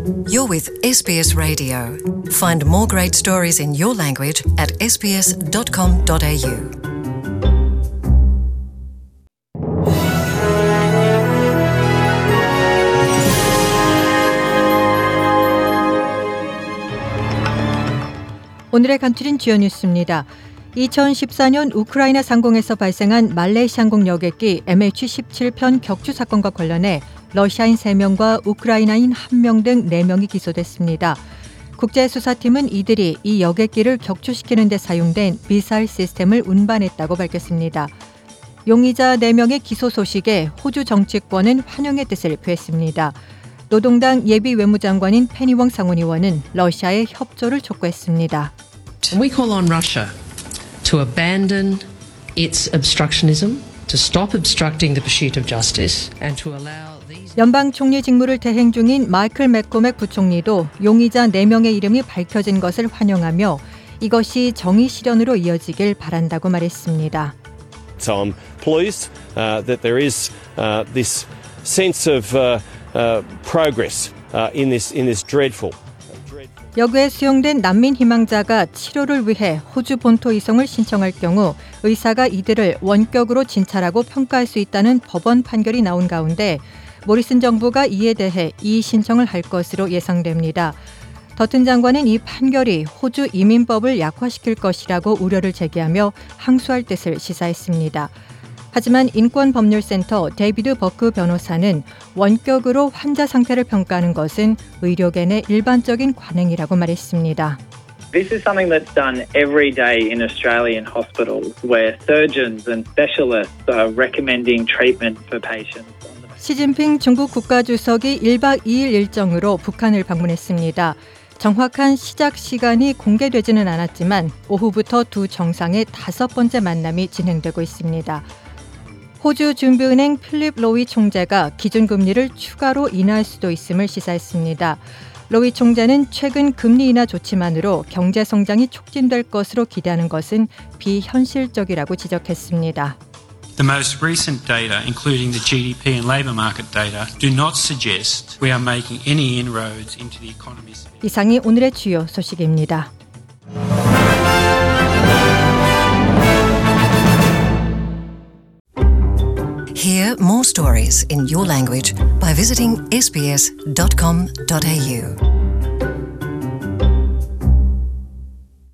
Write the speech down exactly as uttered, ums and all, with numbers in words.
You're with 에스비에스 Radio. Find more great stories in your language at 에스 비 에스 닷 컴 닷 에이 유. 오늘의 간추린 주요 뉴스입니다. 이천십사 년 우크라이나 상공에서 발생한 말레이시 항공 여객기 엠에이치 십칠 편 격추 사건과 관련해 러시아인 세 명과 우크라이나인 한 명 등 네 명이 기소됐습니다. 국제수사팀은 이들이 이 여객기를 격추시키는 데 사용된 미사일 시스템을 운반했다고 밝혔습니다. 용의자 네 명의 기소 소식에 호주 정치권은 환영의 뜻을 표했습니다. 노동당 예비외무장관인 페니웡 상원의원은 러시아의 협조를 촉구했습니다. We call on Russia to abandon its obstructionism, to stop obstructing the pursuit of justice, and to allow these... 연방 총리 직무를 대행 중인 마이클 맥코맥 부총리도 용의자 네 명의 이름이 밝혀진 것을 환영하며 이것이 정의 실현으로 이어지길 바란다고 말했습니다. So I'm pleased uh, that there is uh, this sense of uh, uh, progress uh, in this in this dreadful. 여기에 수용된 난민 희망자가 치료를 위해 호주 본토 이송을 신청할 경우 의사가 이들을 원격으로 진찰하고 평가할 수 있다는 법원 판결이 나온 가운데 모리슨 정부가 이에 대해 이의 신청을 할 것으로 예상됩니다. 더튼 장관은 이 판결이 호주 이민법을 약화시킬 것이라고 우려를 제기하며 항소할 뜻을 시사했습니다. 하지만 인권법률센터 데이비드 버크 변호사는 원격으로 환자 상태를 평가하는 것은 의료계의 일반적인 관행이라고 말했습니다. This is something that's done every day in Australian hospitals where surgeons and specialists are recommending treatment for patients. 시진핑 중국 국가주석이 일 박 이 일 일정으로 북한을 방문했습니다. 정확한 시작 시간이 공개되지는 않았지만 오후부터 두 정상의 다섯 번째 만남이 진행되고 있습니다. 호주 준비은행 필립 로이 총재가 기준금리를 추가로 인하할 수도 있음을 시사했습니다. 로이 총재는 최근 금리 인하 조치만으로 경제 성장이 촉진될 것으로 기대하는 것은 비현실적이라고 지적했습니다. The most recent data, including the G D P and labour market data, do not suggest we are making any inroads into the economy. 이상이 오늘의 주요 소식입니다. Hear more stories in your language by visiting 에스 비 에스 닷 컴 닷 에이 유.